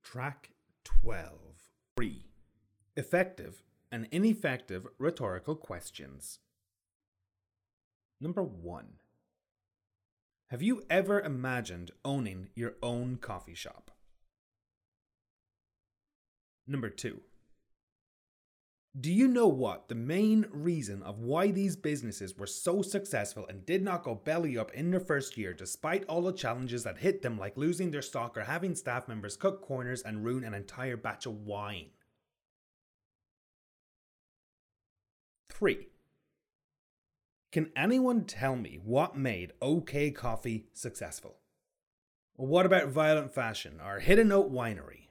Track 12. 3. Effective and ineffective rhetorical questions. Number 1. Have you ever imagined owning your own coffee shop? Number 2. Do you know what the main reason of why these businesses were so successful and did not go belly up in their first year despite all the challenges that hit them, like losing their stock or having staff members cut corners and ruin an entire batch of wine? 3. Can anyone tell me what made OK Coffee successful? Or what about Violent Fashion or Hidden Note Winery?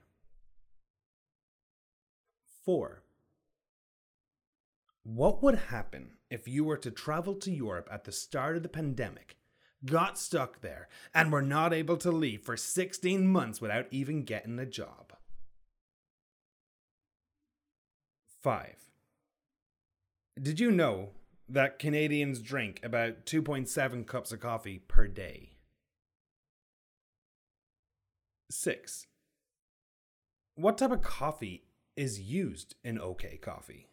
4. What would happen if you were to travel to Europe at the start of the pandemic, got stuck there, and were not able to leave for 16 months without even getting a job? 5. Did you know that Canadians drink about 2.7 cups of coffee per day? 6. What type of coffee is used in OK Coffee?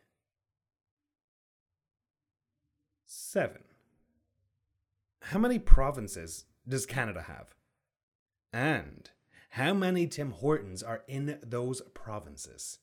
7. How many provinces does Canada have? And how many Tim Hortons are in those provinces?